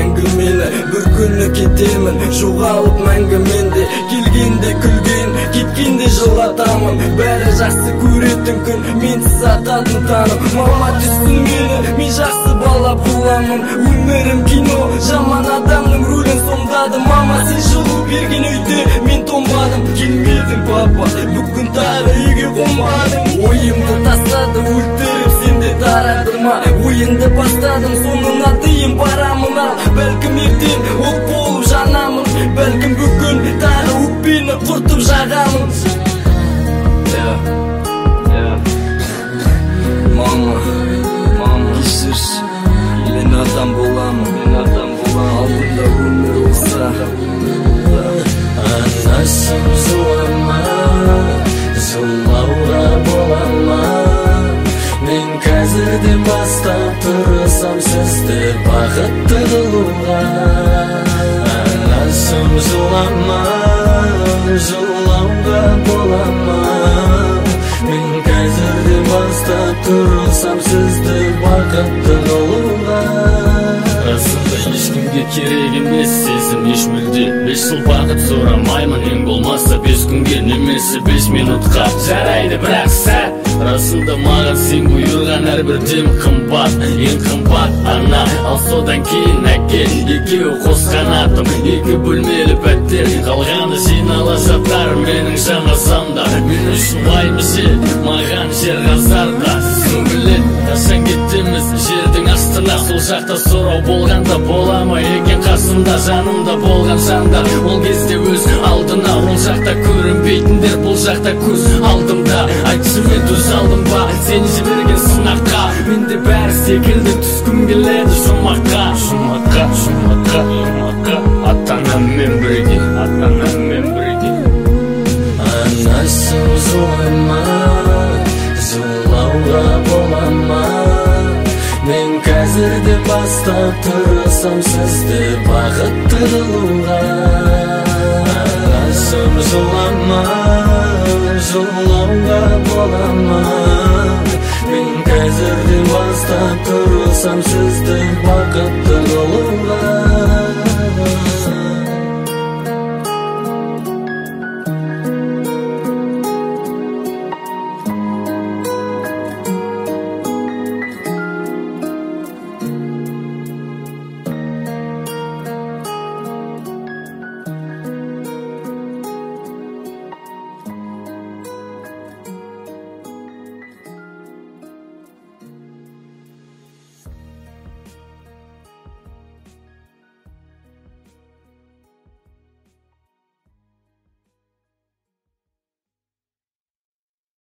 әңгімені. Бір күні кетемін жоғалып мәңгі менде. Келгенде күлген, кеткенде жылатамын. Бәрі жақсы көретін күн, менсіз ататын таным. Мама түссін мені, мен жақсы бала боламын. Өмірім кино, жаман адамның рөлін сомдадым. Мама сен жылу берген үйде мен томбадым. Келмедің папа, бүгін тағы үйге қонбадым. Ойымды тастады өлтіріп сенде тарадырма. Ойынды бастадым соңына дейін барамын. Ал бәлкім ертең от болып жанамын. Бәлкім бүгін тағы өкпені құртып жағамын. Мама кешірші, мен адам боламын. Алдымда өмір болса. Анашым жылама, жылауға бола ма? Мен қазірден бастап тұрсам сізді бақытты қылуға. Анашым жылама, жылауға бола ма? Мен қазірден бастап тұрсам сізді бақытты қылуға. Расында ешкімге керек емес сезім еш мүлде. 5 жыл бақыт сұрамаймын, ең болмаса 5 күнге, немесе 5 минутқа жарайды бірақ сәт. Расында маған сен бұйырған әрбір дем қымбат, ең қымбат ана. Ал содан кейін әке, екеуі қос қанатым, 2 бөлмелі пәттер, қалғаны жинала жатар менің жаназамда. Мен үшін баймыше маған жер ғазарда. Кім білет, қашан кетеміз жердің астына. Сол жақта сұрау болғанда бола ма екен қасымда, жанымда болған жандар. Ол кезде өз алдына, ол жақта көрінбейтіндер бұл жақта көз алдымда. Айтшы мен төз алдым ба сен жіберген сынаққа? Менде бәрі секілді түскім келеді жұмаққа. Ата-анаммен бірге. Анашым жылама, жылауға бола ма? Мен қазірде бастап тұрсам сізді бақытты қылуға. Анашым жылама, жылауға бола ма? Мен қазірде бастап тұрсам сізді бақытты қылуға.